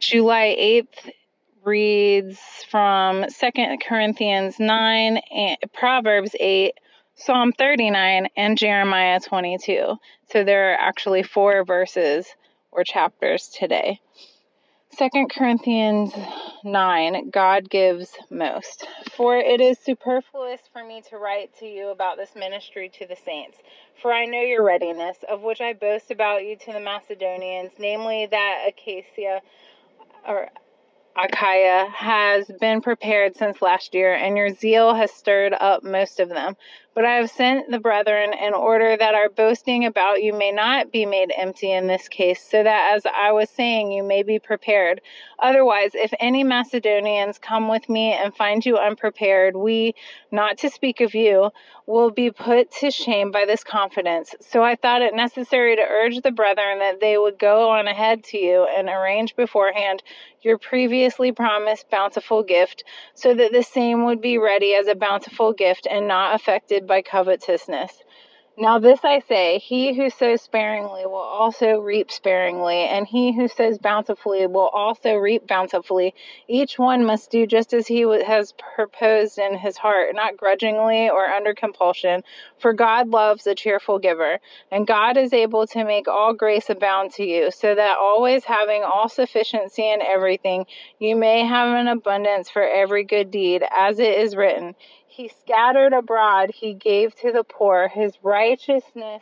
July 8th reads from 2 Corinthians 9, and Proverbs 8, Psalm 39, and Jeremiah 22. So there are actually 4 verses or chapters today. 2 Corinthians 9, God gives most. For it is superfluous for me to write to you about this ministry to the saints. For I know your readiness, of which I boast about you to the Macedonians, namely that Achaia has been prepared since last year, and your zeal has stirred up most of them. But I have sent the brethren in order that our boasting about you may not be made empty in this case, so that, as I was saying, you may be prepared. Otherwise, if any Macedonians come with me and find you unprepared, we, not to speak of you, will be put to shame by this confidence. So I thought it necessary to urge the brethren that they would go on ahead to you and arrange beforehand your previously promised bountiful gift, so that the same would be ready as a bountiful gift and not affected by covetousness. Now this I say, he who sows sparingly will also reap sparingly, and he who sows bountifully will also reap bountifully. Each one must do just as he has proposed in his heart, not grudgingly or under compulsion, for God loves a cheerful giver. And God is able to make all grace abound to you, so that always having all sufficiency in everything, you may have an abundance for every good deed, as it is written, He scattered abroad, he gave to the poor, his righteousness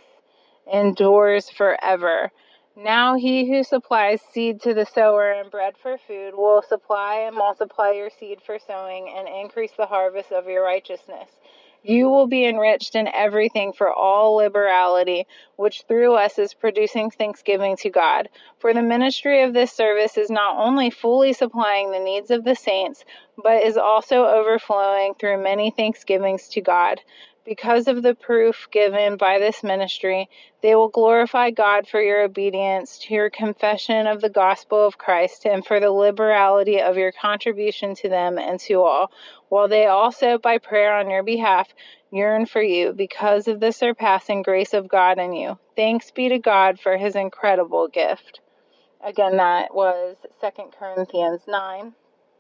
endures forever. Now he who supplies seed to the sower and bread for food will supply and multiply your seed for sowing and increase the harvest of your righteousness. You will be enriched in everything for all liberality, which through us is producing thanksgiving to God. For the ministry of this service is not only fully supplying the needs of the saints, but is also overflowing through many thanksgivings to God. Because of the proof given by this ministry, they will glorify God for your obedience to your confession of the gospel of Christ and for the liberality of your contribution to them and to all, while they also, by prayer on your behalf, yearn for you because of the surpassing grace of God in you. Thanks be to God for his incredible gift. Again, that was 2 Corinthians 9.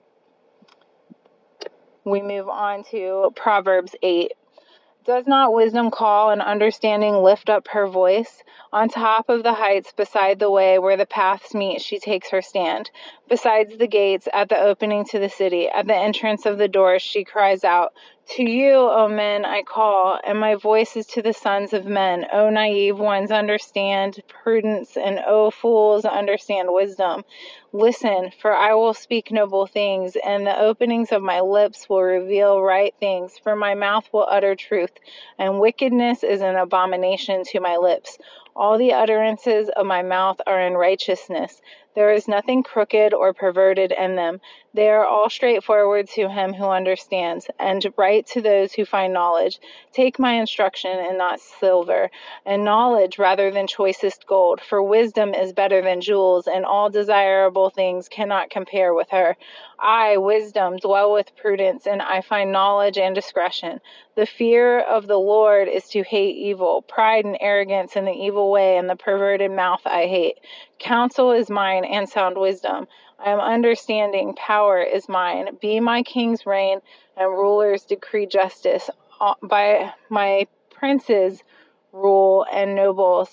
We move on to Proverbs 8. Does not wisdom call and understanding lift up her voice? On top of the heights beside the way where the paths meet, she takes her stand. Besides the gates, at the opening to the city, at the entrance of the doors, she cries out, To you, O men, I call, and my voice is to the sons of men. O naive ones, understand prudence, and O fools, understand wisdom. Listen, for I will speak noble things, and the openings of my lips will reveal right things, for my mouth will utter truth, and wickedness is an abomination to my lips. All the utterances of my mouth are in righteousness. There is nothing crooked or perverted in them. They are all straightforward to him who understands, and right to those who find knowledge. Take my instruction and not silver, and knowledge rather than choicest gold, for wisdom is better than jewels, and all desirable things cannot compare with her. I, wisdom, dwell with prudence, and I find knowledge and discretion. The fear of the Lord is to hate evil, pride and arrogance in the evil way, and the perverted mouth I hate. Counsel is mine and sound wisdom. I am understanding, power is mine. Be my kings reign, and rulers decree justice. By my princes rule and nobles,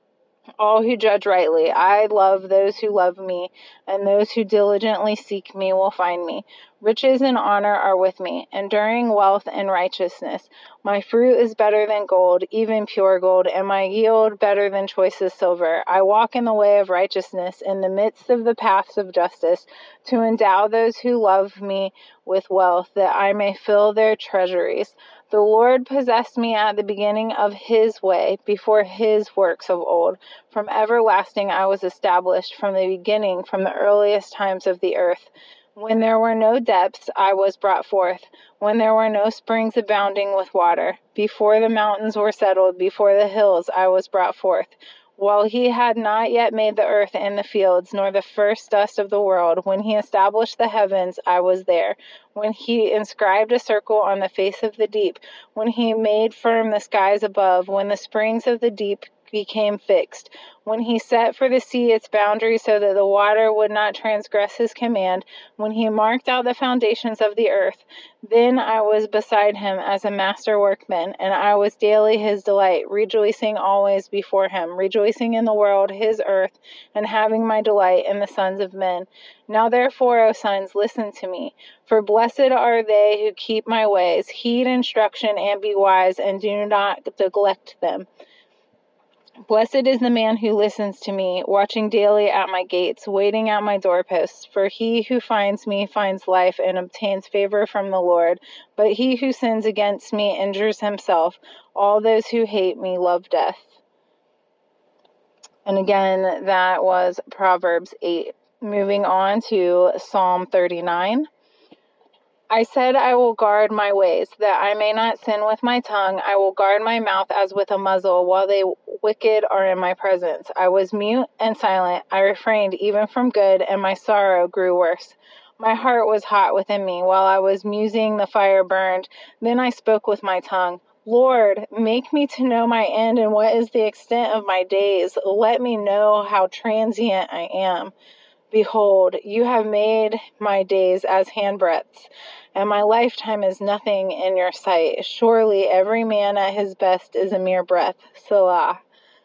all who judge rightly. I love those who love me, and those who diligently seek me will find me. Riches and honor are with me, enduring wealth and righteousness. My fruit is better than gold, even pure gold, and my yield better than choicest silver. I walk in the way of righteousness in the midst of the paths of justice, to endow those who love me with wealth, that I may fill their treasuries. The Lord possessed me at the beginning of his way, before his works of old. From everlasting I was established, from the beginning, from the earliest times of the earth. When there were no depths, I was brought forth, when there were no springs abounding with water. Before the mountains were settled, before the hills, I was brought forth. While he had not yet made the earth and the fields, nor the first dust of the world, when he established the heavens, I was there. When he inscribed a circle on the face of the deep, when he made firm the skies above, when the springs of the deep became fixed, when he set for the sea its boundary so that the water would not transgress his command, when he marked out the foundations of the earth. Then I was beside him as a master workman, and I was daily his delight, rejoicing always before him, rejoicing in the world, his earth, and having my delight in the sons of men. Now therefore, O sons, listen to me. For blessed are they who keep my ways. Heed instruction and be wise, and do not neglect them. Blessed is the man who listens to me, watching daily at my gates, waiting at my doorposts. For he who finds me finds life and obtains favor from the Lord. But he who sins against me injures himself. All those who hate me love death. And again, that was Proverbs 8. Moving on to Psalm 39. I said, I will guard my ways, that I may not sin with my tongue. I will guard my mouth as with a muzzle, while the wicked are in my presence. I was mute and silent. I refrained even from good, and my sorrow grew worse. My heart was hot within me. While I was musing, the fire burned. Then I spoke with my tongue. Lord, make me to know my end and what is the extent of my days. Let me know how transient I am. Behold, you have made my days as handbreadths, and my lifetime is nothing in your sight. Surely every man at his best is a mere breath. Selah.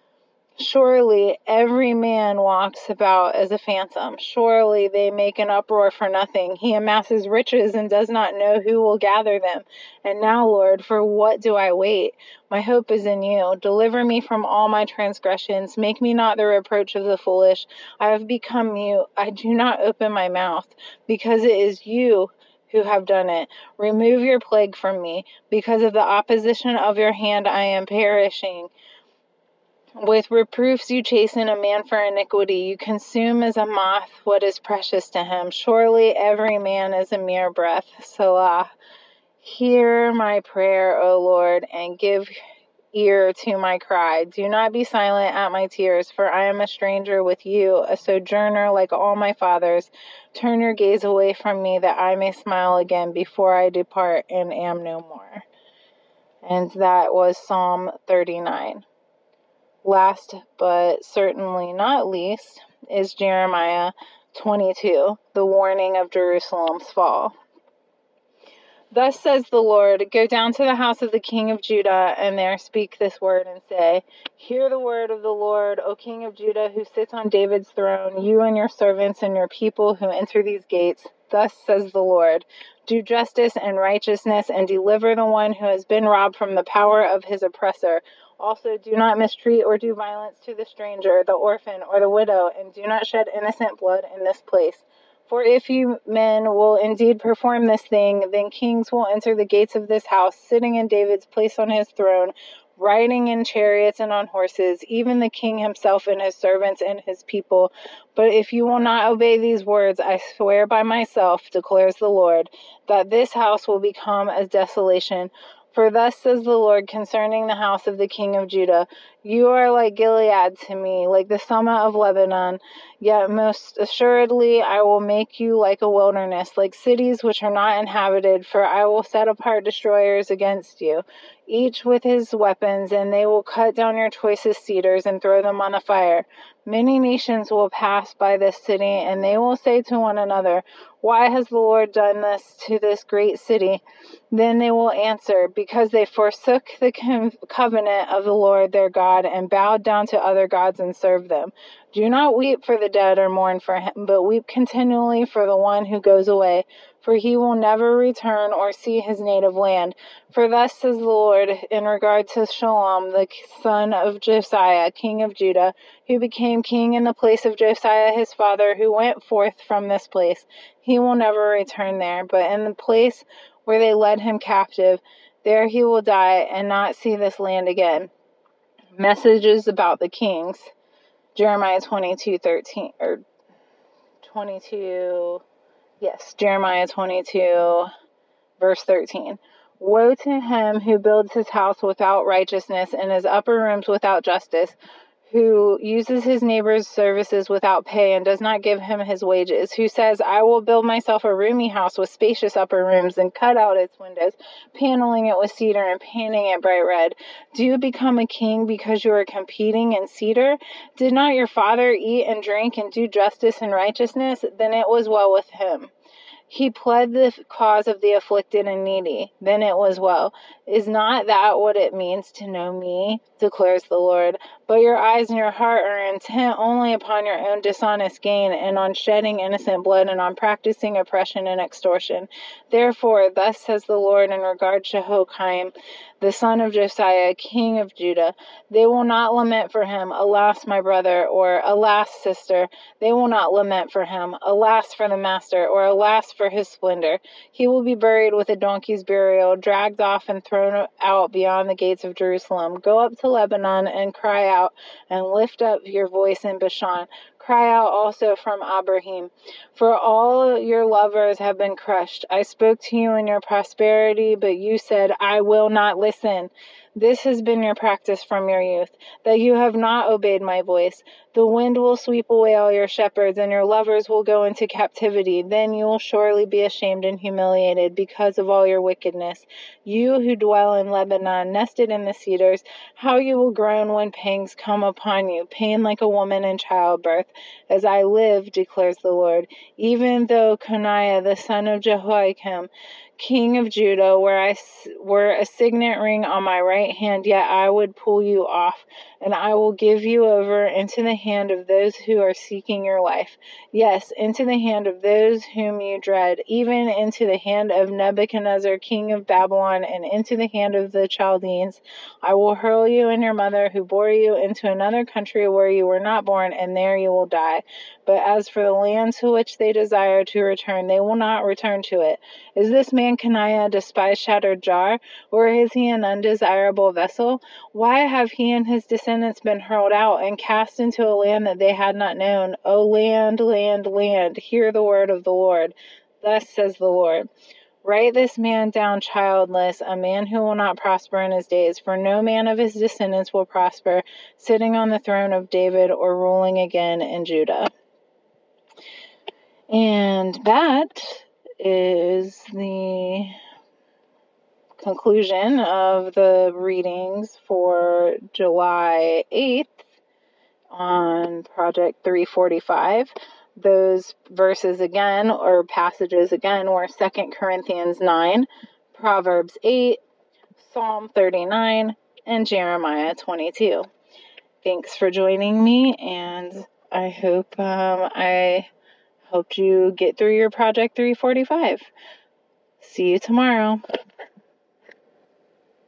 Surely every man walks about as a phantom. Surely they make an uproar for nothing. He amasses riches and does not know who will gather them. And now, Lord, for what do I wait? My hope is in you. Deliver me from all my transgressions. Make me not the reproach of the foolish. I have become mute. I do not open my mouth, because it is you who have done it. Remove your plague from me. Because of the opposition of your hand, I am perishing. With reproofs you chasten a man for iniquity. You consume as a moth what is precious to him. Surely every man is a mere breath. Selah. Hear my prayer, O Lord, and give ear to my cry. Do not be silent at my tears, for I am a stranger with you, a sojourner like all my fathers. Turn your gaze away from me, that I may smile again before I depart and am no more. And that was Psalm 39. Last but certainly not least is Jeremiah 22, the warning of Jerusalem's fall. Thus says the Lord, go down to the house of the king of Judah, and there speak this word and say, hear the word of the Lord, O king of Judah, who sits on David's throne, you and your servants and your people who enter these gates. Thus says the Lord, do justice and righteousness, and deliver the one who has been robbed from the power of his oppressor. Also, do not mistreat or do violence to the stranger, the orphan, or the widow, and do not shed innocent blood in this place. For if you men will indeed perform this thing, then kings will enter the gates of this house, sitting in David's place on his throne, riding in chariots and on horses, even the king himself and his servants and his people. But if you will not obey these words, I swear by myself, declares the Lord, that this house will become as desolation. For thus says the Lord concerning the house of the king of Judah, you are like Gilead to me, like the summit of Lebanon. Yet most assuredly I will make you like a wilderness, like cities which are not inhabited, for I will set apart destroyers against you, each with his weapons, and they will cut down your choicest cedars and throw them on the fire. Many nations will pass by this city, and they will say to one another, why has the Lord done this to this great city? Then they will answer, because they forsook the covenant of the Lord their God and bowed down to other gods and served them. Do not weep for the dead or mourn for him, but weep continually for the one who goes away, for he will never return or see his native land. For thus says the Lord in regard to Shallum, the son of Josiah, king of Judah, who became king in the place of Josiah his father, who went forth from this place. He will never return there, but in the place where they led him captive, there he will die and not see this land again. Messages about the kings. Jeremiah 22:13 or 22. Yes, Jeremiah 22 verse 13. Woe to him who builds his house without righteousness and his upper rooms without justice, who uses his neighbor's services without pay and does not give him his wages, who says, I will build myself a roomy house with spacious upper rooms and cut out its windows, paneling it with cedar and painting it bright red. Do you become a king because you are competing in cedar? Did not your father eat and drink and do justice and righteousness? Then it was well with him. He pled the cause of the afflicted and needy. Then it was well. Is not that what it means to know me, declares the Lord? But your eyes and your heart are intent only upon your own dishonest gain, and on shedding innocent blood, and on practicing oppression and extortion. Therefore, thus says the Lord in regard to Jehoiakim, the son of Josiah, king of Judah, they will not lament for him, alas, my brother, or alas, sister. They will not lament for him, alas, for the master, or alas, for his splendor. He will be buried with a donkey's burial, dragged off and thrown out beyond the gates of Jerusalem. Go up to Lebanon and cry out, and lift up your voice in Bashan. Cry out also from Abraham, for all your lovers have been crushed. I spoke to you in your prosperity, but you said, I will not listen. This has been your practice from your youth, that you have not obeyed my voice. The wind will sweep away all your shepherds, and your lovers will go into captivity. Then you will surely be ashamed and humiliated because of all your wickedness. You who dwell in Lebanon, nested in the cedars, how you will groan when pangs come upon you, pain like a woman in childbirth. As I live, declares the Lord, even though Coniah, the son of Jehoiakim, king of Judah, were a signet ring on my right hand, yet I would pull you off, and I will give you over into the hand of those who are seeking your life. Yes, into the hand of those whom you dread, even into the hand of Nebuchadnezzar, king of Babylon, and into the hand of the Chaldeans. I will hurl you and your mother who bore you into another country where you were not born, and there you will die. But as for the land to which they desire to return, they will not return to it. Is this man Coniah a despised shattered jar, or is he an undesirable vessel? Why have he and his descendants been hurled out and cast into a land that they had not known? O land, land, land, hear the word of the Lord. Thus says the Lord. Write this man down childless, a man who will not prosper in his days, for no man of his descendants will prosper, sitting on the throne of David or ruling again in Judah. And that is the conclusion of the readings for July 8th on Project 345. Those verses again, or passages again, were 2 Corinthians 9, Proverbs 8, Psalm 39, and Jeremiah 22. Thanks for joining me, and I hope I helped you get through your Project 345. See you tomorrow.